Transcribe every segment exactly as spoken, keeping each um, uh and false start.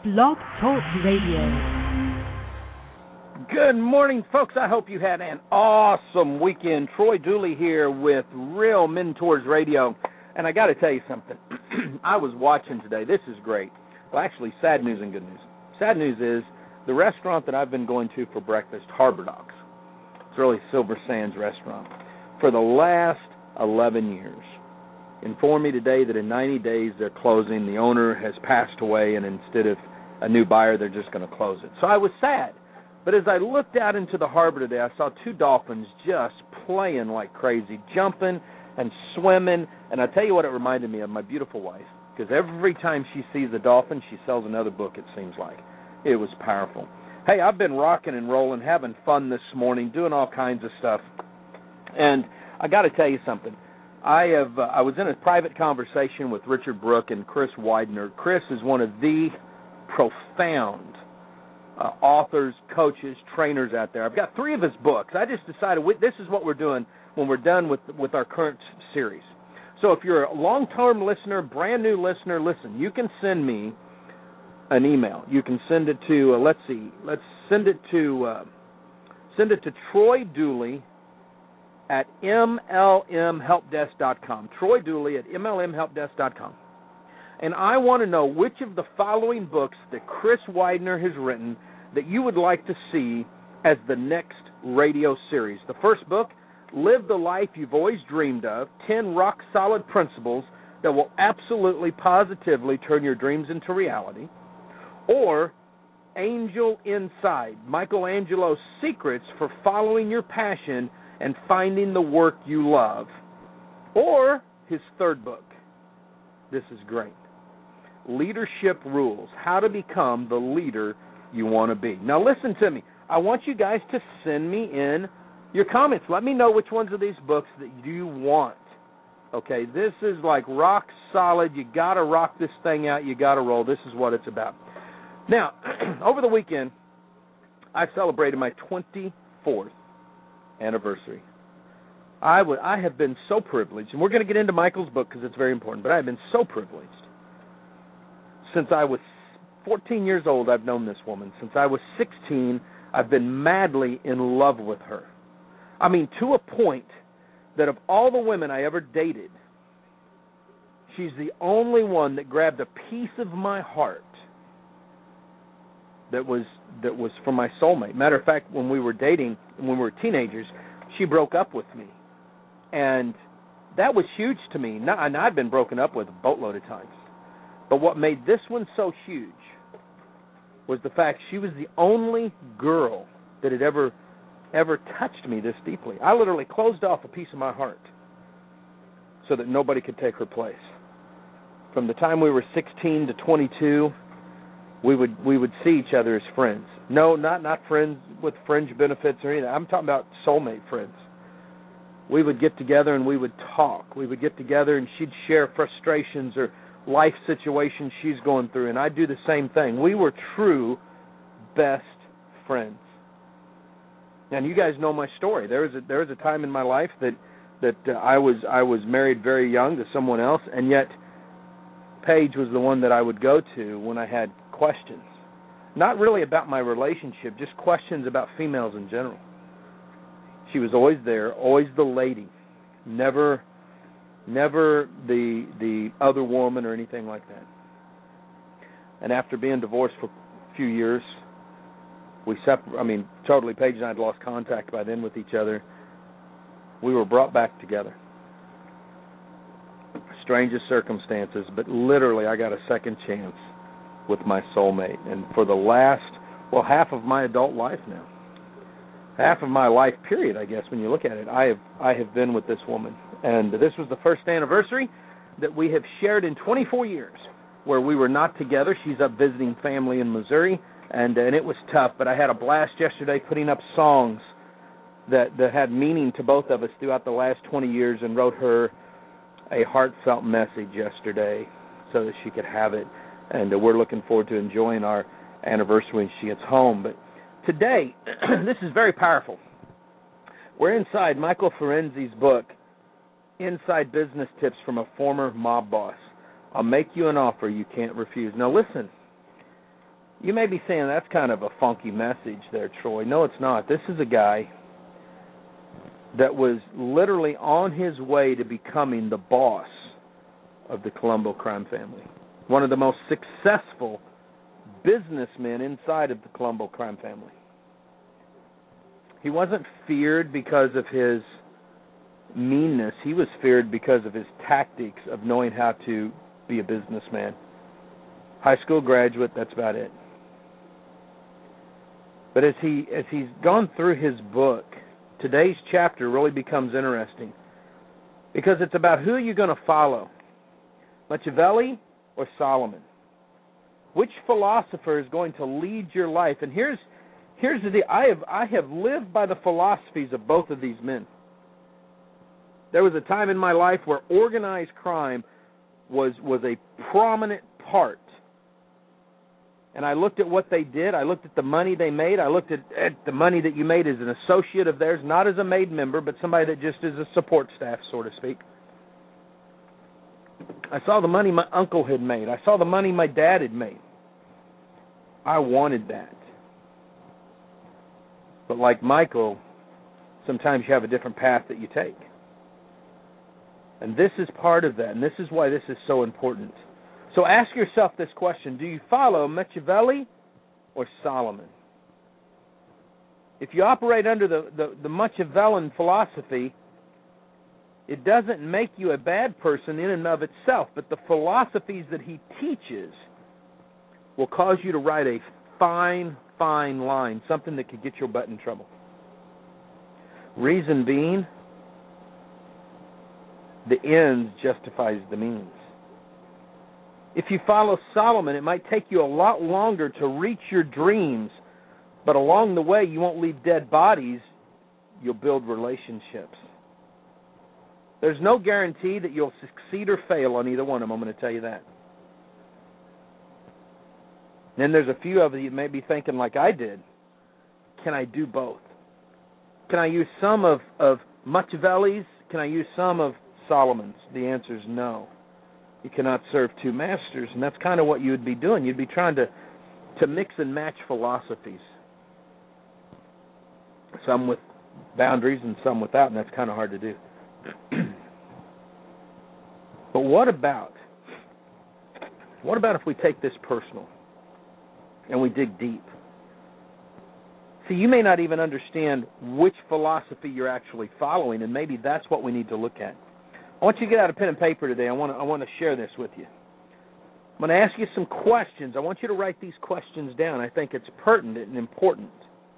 Blog Talk Radio. Good morning, folks. I hope you had an awesome weekend. Troy Dooley here with Real Mentors Radio. And I got to tell you something. I was watching today. This is great. Well, actually, sad news and good news. Sad news is the restaurant that I've been going to for breakfast, Harbor Docks. It's really Silver Sands restaurant. For the last eleven years. Informed me today that in ninety days they're closing. The owner has passed away, and instead of a new buyer, they're just going to close it. So I was sad. But as I looked out into the harbor today, I saw two dolphins just playing like crazy, jumping and swimming. And I tell you what it reminded me of, my beautiful wife. Because every time she sees a dolphin, she sells another book, it seems like. It was powerful. Hey, I've been rocking and rolling, having fun this morning, doing all kinds of stuff. And I got to tell you something. I have. Uh, I was in a private conversation with Richard Brooke and Chris Widener. Chris is one of the profound uh, authors, coaches, trainers out there. I've got three of his books. I just decided we, this is what we're doing when we're done with with our current series. So if you're a long-term listener, brand new listener, listen, you can send me an email. You can send it to, uh, let's see, let's send it to, uh, send it to Troy Dooley at M L M help desk dot com. Troy Dooley at M L M help desk dot com. And I want to know which of the following books that Chris Widener has written that you would like to see as the next radio series. The first book, Live the Life You've Always Dreamed of, ten rock-solid principles that will absolutely, positively turn your dreams into reality. Or Angel Inside, Michelangelo's Secrets for Following Your Passion and Finding the Work You Love. Or his third book. This is great. Leadership Rules, How to Become the Leader You Want to Be. Now listen to me. I want you guys to send me in your comments. Let me know which ones of these books that you want. Okay, this is like rock solid. You got to rock this thing out. You got to roll. This is what it's about. Now, over the weekend, I celebrated my twenty-fourth anniversary. I would, I have been so privileged, and we're going to get into Michael's book because it's very important, but I have been so privileged. Since I was fourteen years old, I've known this woman. Since I was sixteen, I've been madly in love with her. I mean, to a point that of all the women I ever dated, she's the only one that grabbed a piece of my heart that was that was for my soulmate. Matter of fact, when we were dating, when we were teenagers, she broke up with me. And that was huge to me. Now, and I've been broken up with a boatload of times. But what made this one so huge was the fact she was the only girl that had ever ever touched me this deeply. I literally closed off a piece of my heart so that nobody could take her place. From the time we were sixteen to twenty-two, we would we would see each other as friends. No, not not friends with fringe benefits or anything. I'm talking about soulmate friends. We would get together and we would talk. We would get together and she'd share frustrations or life situations she's going through, and I'd do the same thing. We were true best friends. And you guys know my story. There was a there was a time in my life that that uh, I was I was married very young to someone else, and yet Paige was the one that I would go to when I had questions. Not really about my relationship, just questions about females in general. She was always there, always the lady, never never the the other woman or anything like that. And after being divorced for a few years, we separated. I mean, totally, Paige and I had lost contact by then with each other. We were brought back together. Strangest circumstances, but literally I got a second chance with my soulmate. And for the last, well, half of my adult life now, half of my life period, I guess, when you look at it, I have I have been with this woman. And this was the first anniversary that we have shared in twenty-four years where we were not together. She's up visiting family in Missouri, and, and it was tough. But I had a blast yesterday putting up songs that, that had meaning to both of us throughout the last twenty years, and wrote her a heartfelt message yesterday so that she could have it. And uh, we're looking forward to enjoying our anniversary when she gets home. But today, this is very powerful. We're inside Michael Ferenzi's book, Inside Business Tips from a Former Mob Boss. I'll make you an offer you can't refuse. Now listen, You may be saying that's kind of a funky message there, Troy. No, it's not. This is a guy that was literally on his way to becoming the boss of the Colombo crime family, one of the most successful businessmen inside of the Colombo crime family. He wasn't feared because of his meanness. He was feared because of his tactics of knowing how to be a businessman. High school graduate, that's about it. But as he as he's gone through his book, today's chapter really becomes interesting because it's about who you're going to follow, Machiavelli or Solomon. Which philosopher is going to lead your life? And here's here's the deal. I have I have lived by the philosophies of both of these men. There was a time in my life where organized crime was was a prominent part. And I looked at what they did. I looked at the money they made. I looked at, at the money that you made as an associate of theirs, not as a made member, but somebody that just is a support staff, so to speak. I saw the money my uncle had made. I saw the money my dad had made. I wanted that. But like Michael, sometimes you have a different path that you take. And this is part of that, and this is why this is so important. So ask yourself this question: do you follow Machiavelli or Solomon? If you operate under the, the, the Machiavellian philosophy, it doesn't make you a bad person in and of itself, but the philosophies that he teaches will cause you to write a fine, fine line, something that could get your butt in trouble. Reason being, the ends justifies the means. If you follow Solomon, it might take you a lot longer to reach your dreams, but along the way you won't leave dead bodies, you'll build relationships. There's no guarantee that you'll succeed or fail on either one of them, I'm going to tell you that. Then there's a few of you that may be thinking like I did, can I do both? Can I use some of, of Machiavelli's? Can I use some of Solomon's? The answer is no. You cannot serve two masters, and that's kind of what you would be doing. You'd be trying to, to mix and match philosophies, some with boundaries and some without, and that's kind of hard to do. But what about, what about if we take this personal and we dig deep? See, you may not even understand which philosophy you're actually following, and maybe that's what we need to look at. I want you to get out a pen and paper today. I want to, I want to share this with you. I'm going to ask you some questions. I want you to write these questions down. I think it's pertinent and important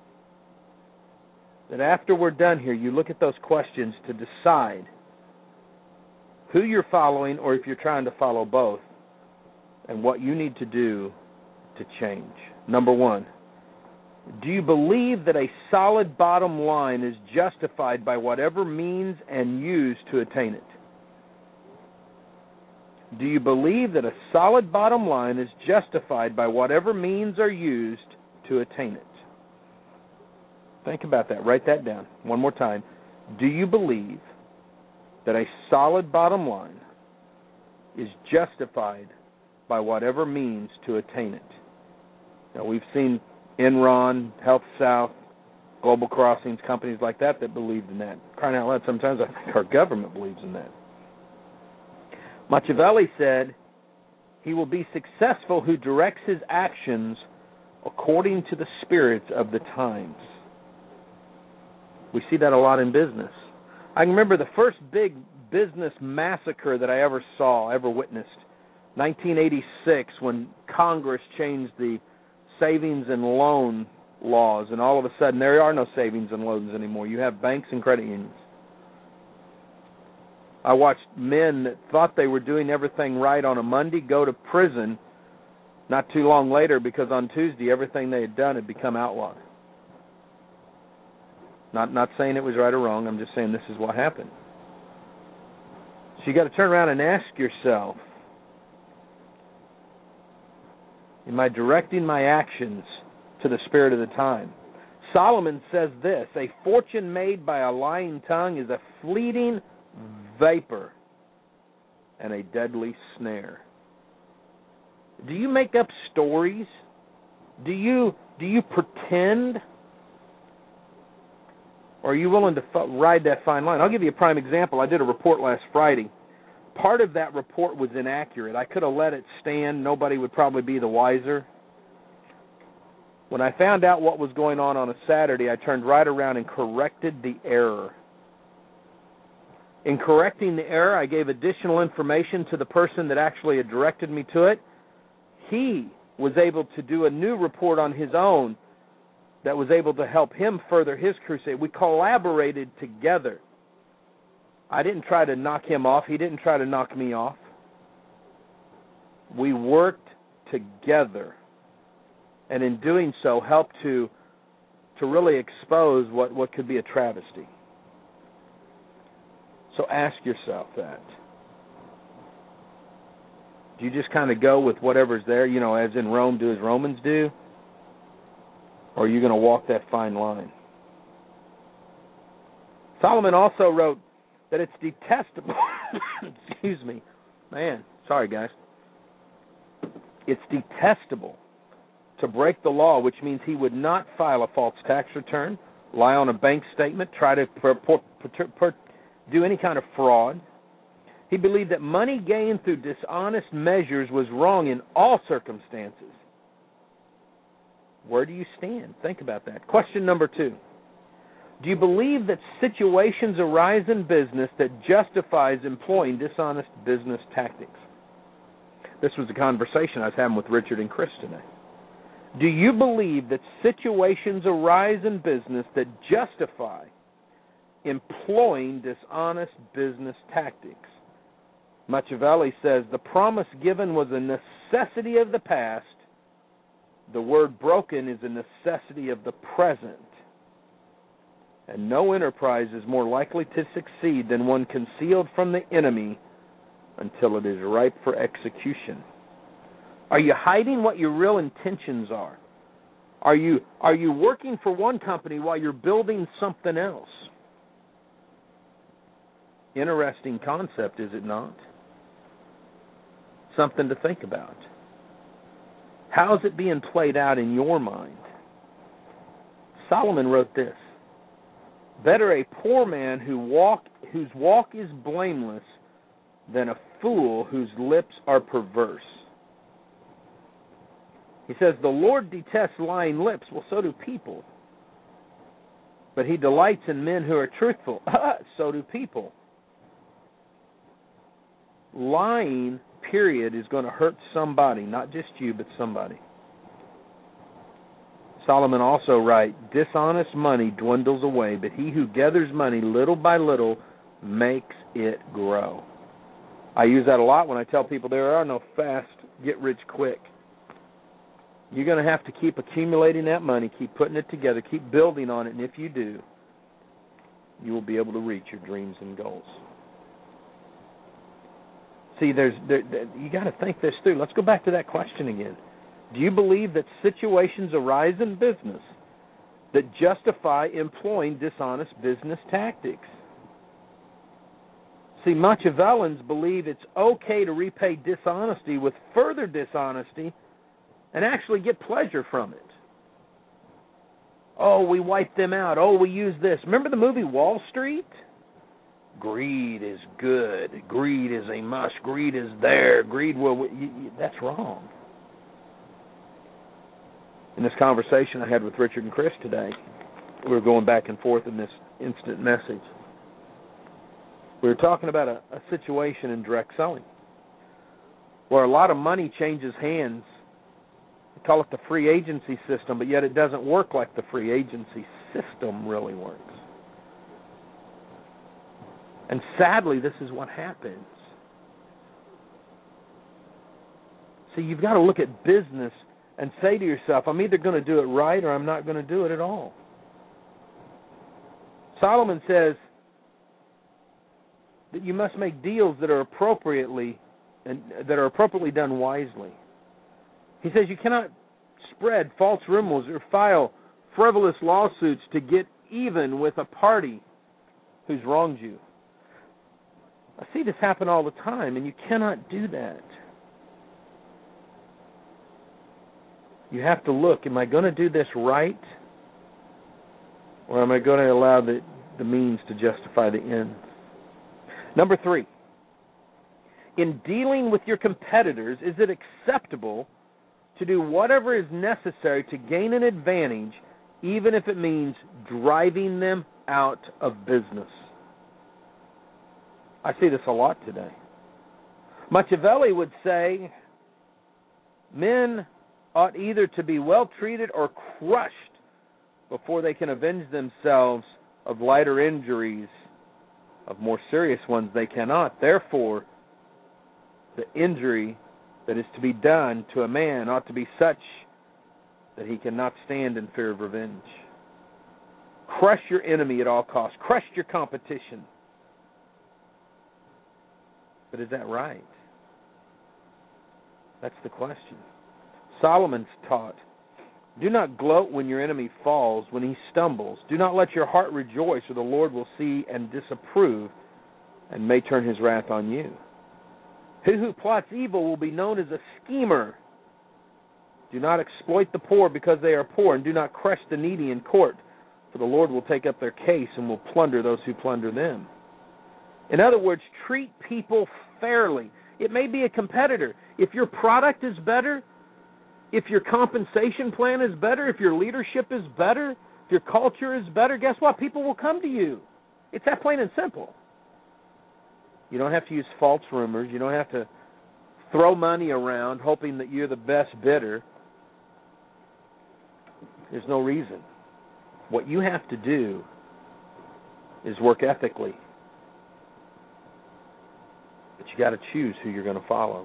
that after we're done here, you look at those questions to decide who you're following or if you're trying to follow both and what you need to do to change. Number one, do you believe that a solid bottom line is justified by whatever means and used to attain it? Do you believe that a solid bottom line is justified by whatever means are used to attain it? Think about that. Write that down one more time. Do you believe that a solid bottom line is justified by whatever means to attain it? Now, we've seen Enron, Health South, Global Crossings, companies like that that believed in that. Crying out loud, sometimes I think our government believes in that. Machiavelli said, he will be successful who directs his actions according to the spirits of the times. We see that a lot in business. I remember the first big business massacre that I ever saw, ever witnessed, nineteen eighty-six, when Congress changed the savings and loan laws, and all of a sudden there are no savings and loans anymore. You have banks and credit unions. I watched men that thought they were doing everything right on a Monday go to prison not too long later because on Tuesday everything they had done had become outlawed. Not not saying it was right or wrong. I'm just saying this is what happened. So you got to turn around and ask yourself, am I directing my actions to the spirit of the time? Solomon says this, a fortune made by a lying tongue is a fleeting vapor and a deadly snare. Do you make up stories Do you do you pretend, or are you willing to f- ride that fine line? I'll give you a prime example. I did a report last Friday. Part of that report was inaccurate. I could have let it stand. Nobody would probably be the wiser. When I found out what was going on on a Saturday, I turned right around and corrected the error. In correcting the error, I gave additional information to the person that actually had directed me to it. He was able to do a new report on his own that was able to help him further his crusade. We collaborated together. I didn't try to knock him off. He didn't try to knock me off. We worked together, and in doing so, helped to to really expose what, what could be a travesty. So ask yourself that. Do you just kind of go with whatever's there, you know, as in Rome, do as Romans do? Or are you going to walk that fine line? Solomon also wrote that it's detestable. Excuse me. Man, sorry, guys. It's detestable to break the law, which means he would not file a false tax return, lie on a bank statement, try to per, per, per, per, do any kind of fraud. He believed that money gained through dishonest measures was wrong in all circumstances. Where do you stand? Think about that. Question number two. Do you believe that situations arise in business that justifies employing dishonest business tactics? This was a conversation I was having with Richard and Chris today. Do you believe that situations arise in business that justify employing dishonest business tactics? Machiavelli says, the promise given was a necessity of the past. The word broken is a necessity of the present. And no enterprise is more likely to succeed than one concealed from the enemy until it is ripe for execution. Are you hiding what your real intentions are? Are you, are you working for one company while you're building something else? Interesting concept, is it not? Something to think about. How is it being played out in your mind? Solomon wrote this: better a poor man who walk, whose walk is blameless than a fool whose lips are perverse. He says, the Lord detests lying lips. Well, so do people. But he delights in men who are truthful. So do people. Lying, period, is going to hurt somebody, not just you, but somebody. Solomon also writes, dishonest money dwindles away, but he who gathers money little by little makes it grow. I use that a lot when I tell people there are no fast, get-rich-quick. You're going to have to keep accumulating that money, keep putting it together, keep building on it, and if you do, you will be able to reach your dreams and goals. See, there's there, there, you got to think this through. Let's go back to that question again. Do you believe that situations arise in business that justify employing dishonest business tactics? See, Machiavellans believe it's okay to repay dishonesty with further dishonesty and actually get pleasure from it. Oh, we wipe them out. Oh, we use this. Remember the movie Wall Street? Greed is good. Greed is a must. Greed is there. Greed will... You, you, that's wrong. In this conversation I had with Richard and Chris today, we were going back and forth in this instant message. We were talking about a, a situation in direct selling where a lot of money changes hands. We call it the free agency system, but yet it doesn't work like the free agency system really works. And sadly, this is what happens. See, you've got to look at business and say to yourself, I'm either going to do it right or I'm not going to do it at all. Solomon says that you must make deals that are appropriately and that are appropriately done wisely. He says you cannot spread false rumors or file frivolous lawsuits to get even with a party who's wronged you. I see this happen all the time, and you cannot do that. You have to look, am I going to do this right? Or am I going to allow the, the means to justify the ends? Number three, in dealing with your competitors, is it acceptable to do whatever is necessary to gain an advantage, even if it means driving them out of business? I see this a lot today. Machiavelli would say, men ought either to be well treated or crushed before they can avenge themselves of lighter injuries. Of more serious ones they cannot. Therefore, the injury that is to be done to a man ought to be such that he cannot stand in fear of revenge. Crush your enemy at all costs. Crush your competition. But is that right? That's the question. Solomon's taught, do not gloat when your enemy falls, when he stumbles. Do not let your heart rejoice, or the Lord will see and disapprove and may turn his wrath on you. He who plots evil will be known as a schemer. Do not exploit the poor because they are poor, and do not crush the needy in court, for the Lord will take up their case and will plunder those who plunder them. In other words, treat people fairly. It may be a competitor. If your product is better, if your compensation plan is better, if your leadership is better, if your culture is better, guess what? People will come to you. It's that plain and simple. You don't have to use false rumors. You don't have to throw money around hoping that you're the best bidder. There's no reason. What you have to do is work ethically. But you got to choose who you're going to follow.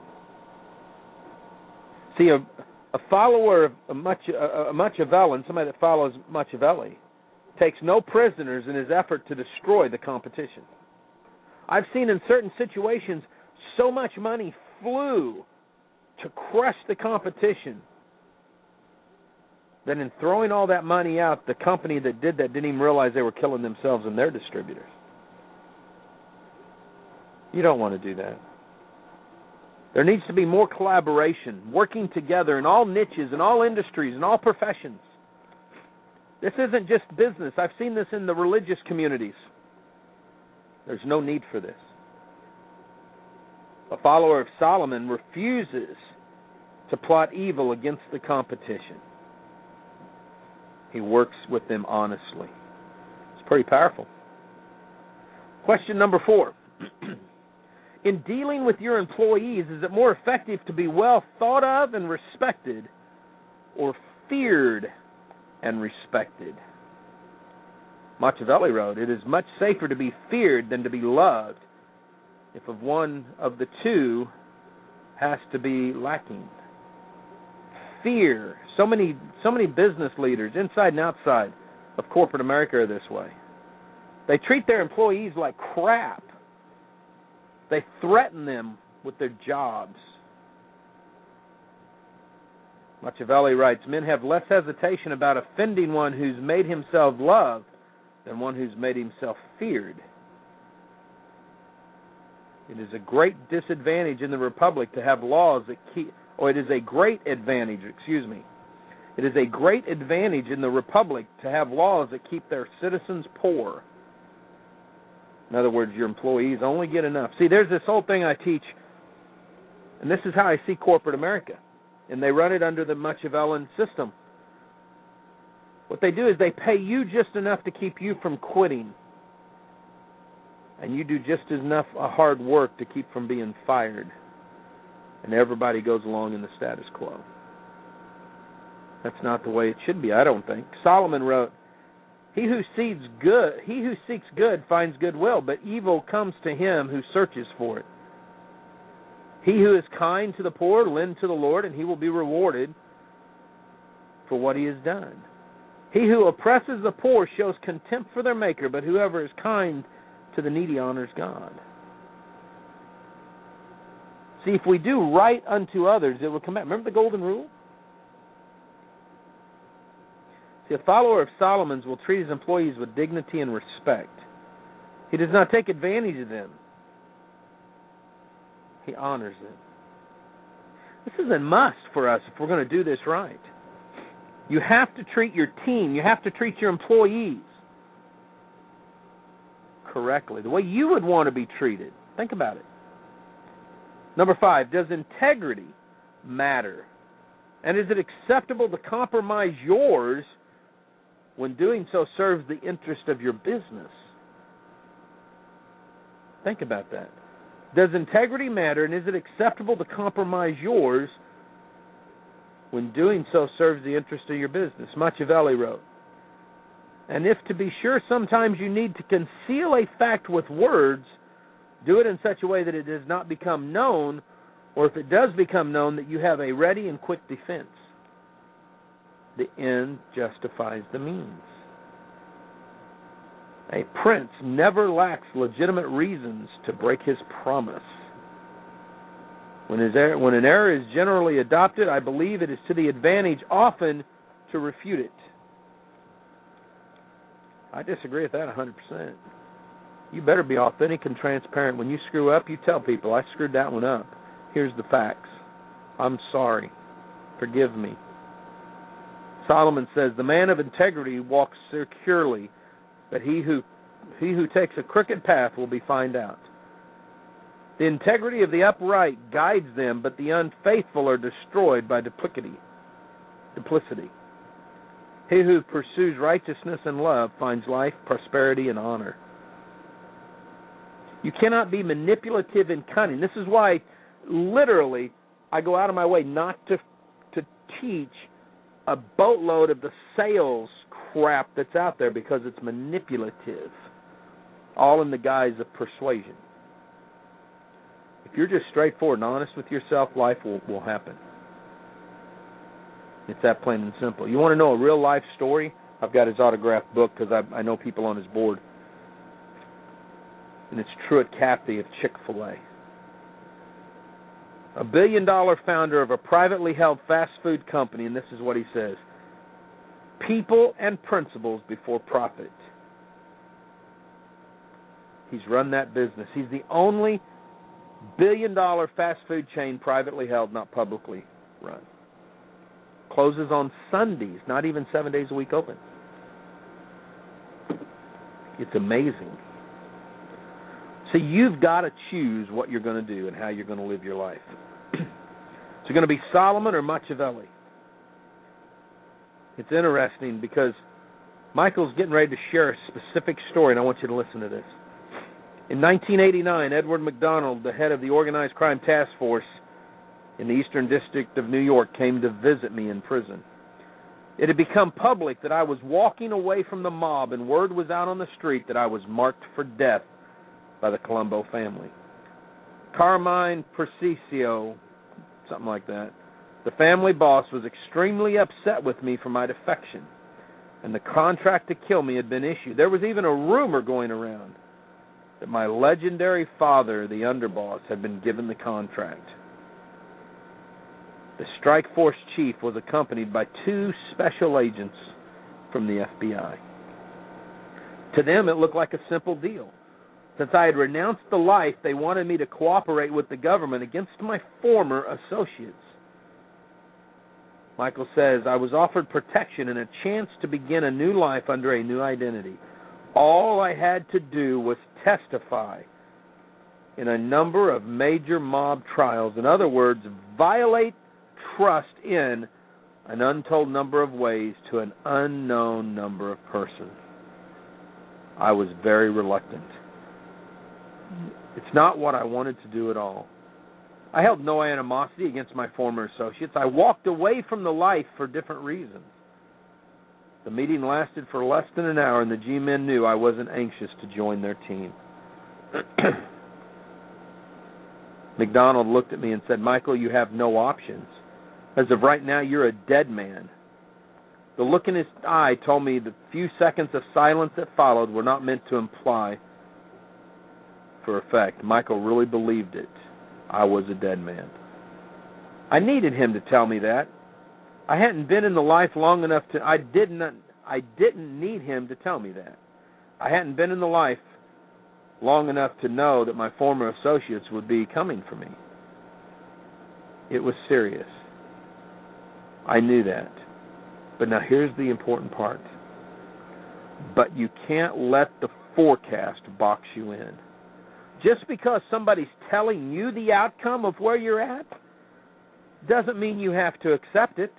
See, a, a follower of a, Machi, a, a Machiavellian, somebody that follows Machiavelli, takes no prisoners in his effort to destroy the competition. I've seen in certain situations so much money flew to crush the competition that in throwing all that money out, the company that did that didn't even realize they were killing themselves and their distributors. You don't want to do that. There needs to be more collaboration, working together in all niches, in all industries, in all professions. This isn't just business. I've seen this in the religious communities. There's no need for this. A follower of Solomon refuses to plot evil against the competition. He works with them honestly. It's pretty powerful. Question number four. In dealing with your employees, is it more effective to be well thought of and respected, or feared and respected? Machiavelli wrote, it is much safer to be feared than to be loved, if of one of the two has to be lacking. Fear. So many, so many business leaders, inside and outside of corporate America, are this way. They treat their employees like crap. They threaten them with their jobs. Machiavelli writes, men have less hesitation about offending one who's made himself loved than one who's made himself feared. It is a great disadvantage in the Republic to have laws that keep, or it is a great advantage, excuse me. It is a great advantage in the Republic to have laws that keep their citizens poor. In other words, your employees only get enough. See, there's this whole thing I teach, and this is how I see corporate America. And they run it under the Machiavellian system. What they do is they pay you just enough to keep you from quitting. And you do just enough hard work to keep from being fired. And everybody goes along in the status quo. That's not the way it should be, I don't think. Solomon wrote, He who seeks good, he who seeks good finds goodwill, but evil comes to him who searches for it. He who is kind to the poor, lend to the Lord, and he will be rewarded for what he has done. He who oppresses the poor shows contempt for their Maker, but whoever is kind to the needy honors God. See, if we do right unto others, it will come back. Remember the golden rule? See, a follower of Solomon's will treat his employees with dignity and respect. He does not take advantage of them. He honors them. This is a must for us if we're going to do this right. You have to treat your team, you have to treat your employees correctly, the way you would want to be treated. Think about it. Number five, does integrity matter? And is it acceptable to compromise yours when doing so serves the interest of your business? Think about that. Does integrity matter, and is it acceptable to compromise yours when doing so serves the interest of your business? Machiavelli wrote, and if to be sure sometimes you need to conceal a fact with words, do it in such a way that it does not become known, or if it does become known, that you have a ready and quick defense. The end justifies the means. A prince never lacks legitimate reasons to break his promise. When, his er- when an error is generally adopted, I believe it is to the advantage often to refute it. I disagree with that one hundred percent. You better be authentic and transparent. When you screw up, you tell people, I screwed that one up. Here's the facts. I'm sorry. Forgive me. Solomon says, the man of integrity walks securely, but he who he who takes a crooked path will be found out. The integrity of the upright guides them, but the unfaithful are destroyed by duplicity, duplicity. He who pursues righteousness and love finds life, prosperity, and honor. You cannot be manipulative and cunning. This is why, literally, I go out of my way not to to teach a boatload of the sales crap that's out there, because it's manipulative, all in the guise of persuasion. If you're just straightforward and honest with yourself, life will, will happen. It's that plain and simple. You want to know a real life story? I've got his autographed book because I, I know people on his board. And it's Truett Cathy of Chick-fil-A. A billion-dollar founder of a privately held fast food company, and this is what he says: people and principles before profit. He's run that business. He's the only billion-dollar fast food chain privately held, not publicly run. Closes on Sundays, not even seven days a week open. It's amazing. So you've got to choose what you're going to do and how you're going to live your life. Is it going to be Solomon or Machiavelli? It's interesting because Michael's getting ready to share a specific story, and I want you to listen to this. In nineteen eighty-nine, Edward McDonald, the head of the Organized Crime Task Force in the Eastern District of New York, came to visit me in prison. It had become public that I was walking away from the mob, and word was out on the street that I was marked for death by the Colombo family. Carmine Persicio, something like that, the family boss, was extremely upset with me for my defection, and the contract to kill me had been issued. There was even a rumor going around that my legendary father, the underboss, had been given the contract. The strike force chief was accompanied by two special agents from the F B I. To them, it looked like a simple deal. Since I had renounced the life, they wanted me to cooperate with the government against my former associates. Michael says, I was offered protection and a chance to begin a new life under a new identity. All I had to do was testify in a number of major mob trials. In other words, violate trust in an untold number of ways to an unknown number of persons. I was very reluctant. It's not what I wanted to do at all. I held no animosity against my former associates. I walked away from the life for different reasons. The meeting lasted for less than an hour, and the G-men knew I wasn't anxious to join their team. McDonald looked at me and said, Michael, you have no options. As of right now, you're a dead man. The look in his eye told me the few seconds of silence that followed were not meant to imply for effect. Michael really believed it. I was a dead man. I needed him to tell me that. I hadn't been in the life long enough to, I didn't, I didn't need him to tell me that. I hadn't been in the life long enough to know that my former associates would be coming for me. It was serious. I knew that. But now here's the important part. But you can't let the forecast box you in. Just because somebody's telling you the outcome of where you're at doesn't mean you have to accept it.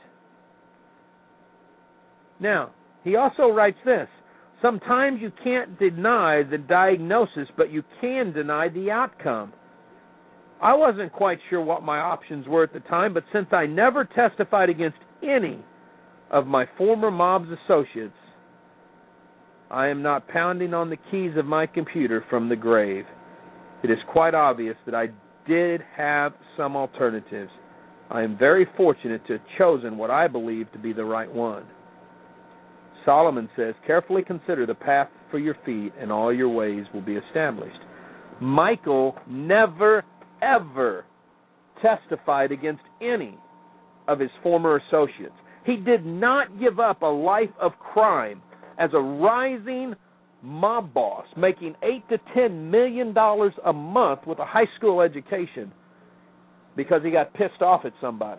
Now, he also writes this. Sometimes you can't deny the diagnosis, but you can deny the outcome. I wasn't quite sure what my options were at the time, but since I never testified against any of my former mob's associates, I am not pounding on the keys of my computer from the grave. It is quite obvious that I did have some alternatives. I am very fortunate to have chosen what I believe to be the right one. Solomon says, carefully consider the path for your feet, and all your ways will be established. Michael never, ever testified against any of his former associates. He did not give up a life of crime as a rising mob boss, making eight to ten million dollars a month with a high school education because he got pissed off at somebody.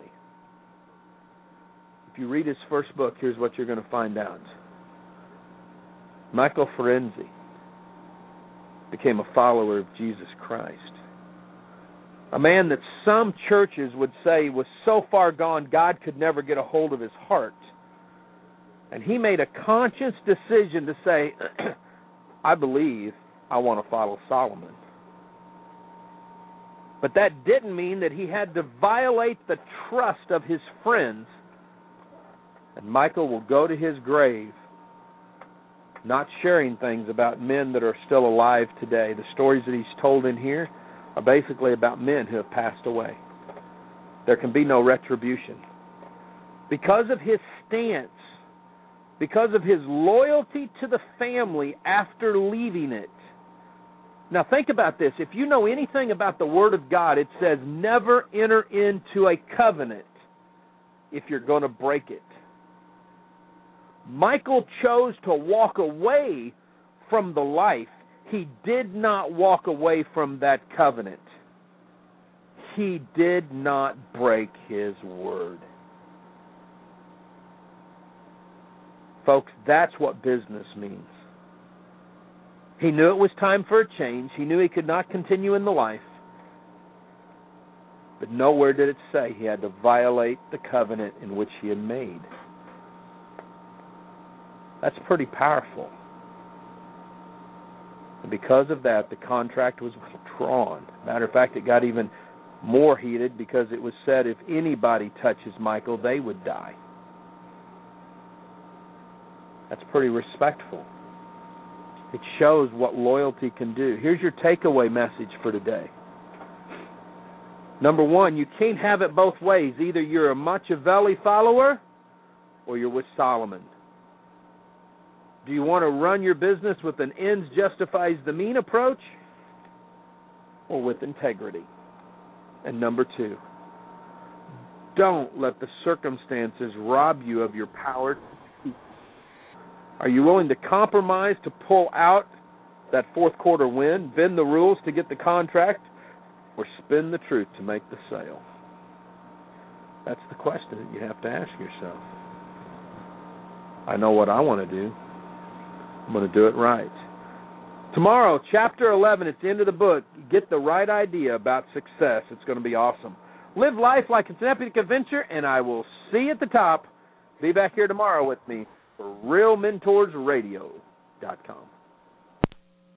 If you read his first book, here's what you're going to find out. Michael Ferenzi became a follower of Jesus Christ. A man that some churches would say was so far gone God could never get a hold of his heart. And he made a conscious decision to say, I believe I want to follow Solomon. But that didn't mean that he had to violate the trust of his friends. And Michael will go to his grave not sharing things about men that are still alive today. The stories that he's told in here are basically about men who have passed away. There can be no retribution. Because of his stance, because of his loyalty to the family after leaving it. Now think about this. If you know anything about the Word of God, it says never enter into a covenant if you're going to break it. Michael chose to walk away from the life. He did not walk away from that covenant. He did not break his word. Folks, that's what business means. He knew it was time for a change. He knew he could not continue in the life. But nowhere did it say he had to violate the covenant in which he had made. That's pretty powerful. And because of that, the contract was withdrawn. Matter of fact, it got even more heated because it was said if anybody touches Michael, they would die. That's pretty respectful. It shows what loyalty can do. Here's your takeaway message for today. Number one, you can't have it both ways. Either you're a Machiavelli follower or you're with Solomon. Do you want to run your business with an ends justifies the mean approach or with integrity? And number two, don't let the circumstances rob you of your power. Are you willing to compromise to pull out that fourth quarter win, bend the rules to get the contract, or spin the truth to make the sale? That's the question that you have to ask yourself. I know what I want to do. I'm going to do it right. Tomorrow, chapter eleven, it's the end of the book. Get the right idea about success. It's going to be awesome. Live life like it's an epic adventure, and I will see you at the top. Be back here tomorrow with me for Real Mentors Radio dot com.